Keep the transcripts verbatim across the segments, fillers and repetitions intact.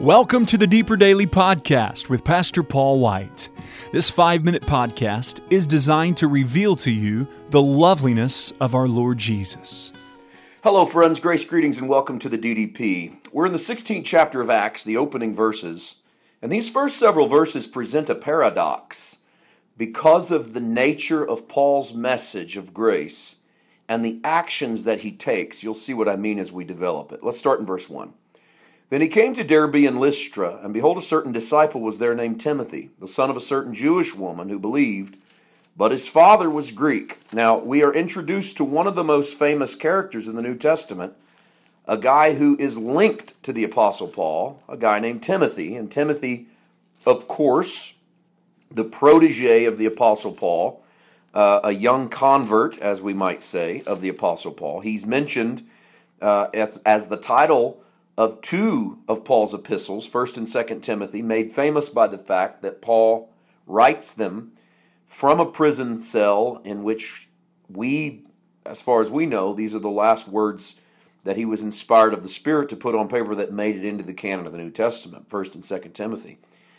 Welcome to the Deeper Daily Podcast with Pastor Paul White. This five-minute podcast is designed to reveal to you the loveliness of our Lord Jesus. Hello friends, grace, greetings, and welcome to the D D P. We're in the sixteenth chapter of Acts, the opening verses, and these first several verses present a paradox because of the nature of Paul's message of grace and the actions that he takes. You'll see what I mean as we develop it. Let's start in verse one. Then he came to Derbe and Lystra, and behold, a certain disciple was there named Timothy, the son of a certain Jewish woman who believed, but his father was Greek. Now, we are introduced to one of the most famous characters in the New Testament, a guy who is linked to the Apostle Paul, a guy named Timothy. And Timothy, of course, the protege of the Apostle Paul, uh, a young convert, as we might say, of the Apostle Paul. He's mentioned uh, as, as the title of two of Paul's epistles, First and Second Timothy, made famous by the fact that Paul writes them from a prison cell in which we, as far as we know, these are the last words that he was inspired of the Spirit to put on paper that made it into the canon of the New Testament, First and Second Timothy.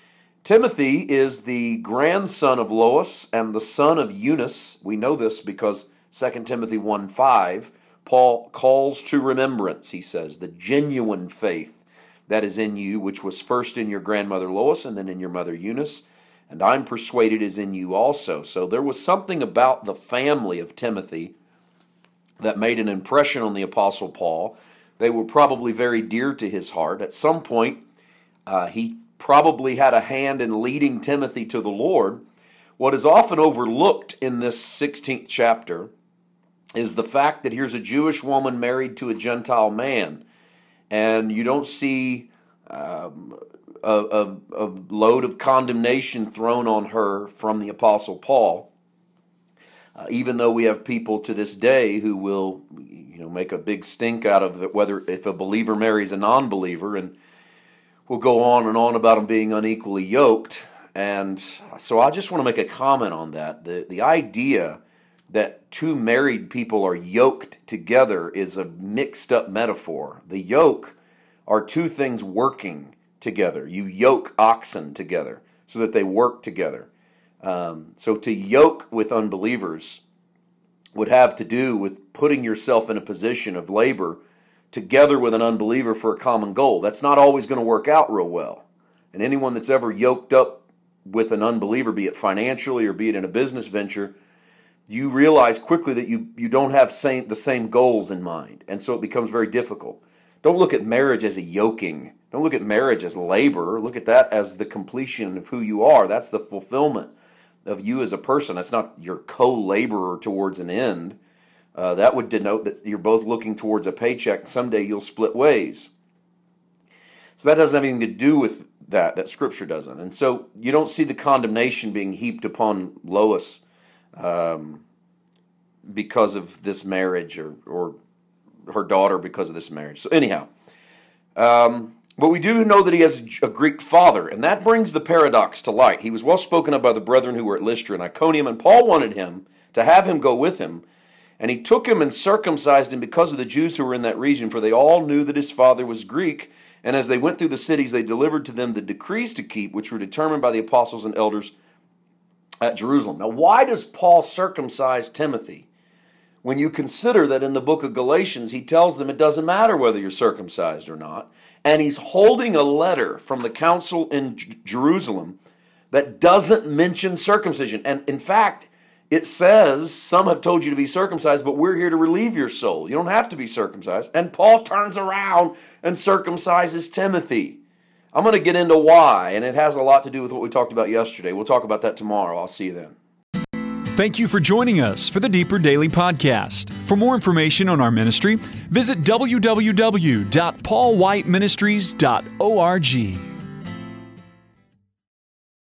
Timothy is the grandson of Lois and the son of Eunice. We know this because Second Timothy one five, Paul calls to remembrance, he says, the genuine faith that is in you, which was first in your grandmother Lois and then in your mother Eunice, and I'm persuaded is in you also. So there was something about the family of Timothy that made an impression on the Apostle Paul. They were probably very dear to his heart. At some point, uh, he probably had a hand in leading Timothy to the Lord. What is often overlooked in this sixteenth chapter is the fact that here's a Jewish woman married to a Gentile man, and you don't see um, a, a, a load of condemnation thrown on her from the Apostle Paul, uh, even though we have people to this day who will, you know, make a big stink out of it, whether if a believer marries a non-believer, and we'll go on and on about them being unequally yoked. And so I just want to make a comment on that. The, the idea that two married people are yoked together is a mixed up metaphor. The yoke are two things working together. You yoke oxen together so that they work together. Um, so to yoke with unbelievers would have to do with putting yourself in a position of labor together with an unbeliever for a common goal. That's not always going to work out real well. And anyone that's ever yoked up with an unbeliever, be it financially or be it in a business venture, you realize quickly that you, you don't have same, the same goals in mind. And so it becomes very difficult. Don't look at marriage as a yoking. Don't look at marriage as labor. Look at that as the completion of who you are. That's the fulfillment of you as a person. That's not your co-laborer towards an end. Uh, that would denote that you're both looking towards a paycheck. Someday you'll split ways. So that doesn't have anything to do with that. That Scripture doesn't. And so you don't see the condemnation being heaped upon Lois Um, because of this marriage, or, or her daughter because of this marriage. So anyhow, um, but we do know that he has a Greek father, and that brings the paradox to light. He was well spoken of by the brethren who were at Lystra and Iconium, and Paul wanted him to have him go with him, and he took him and circumcised him because of the Jews who were in that region, for they all knew that his father was Greek, and as they went through the cities, they delivered to them the decrees to keep, which were determined by the apostles and elders at Jerusalem. Now, why does Paul circumcise Timothy? When you consider that in the book of Galatians, he tells them it doesn't matter whether you're circumcised or not, and he's holding a letter from the council in J- Jerusalem that doesn't mention circumcision. And in fact, it says, some have told you to be circumcised, but we're here to relieve your soul. You don't have to be circumcised. And Paul turns around and circumcises Timothy. I'm going to get into why, and it has a lot to do with what we talked about yesterday. We'll talk about that tomorrow. I'll see you then. Thank you for joining us for the Deeper Daily Podcast. For more information on our ministry, visit w w w dot paul white ministries dot org.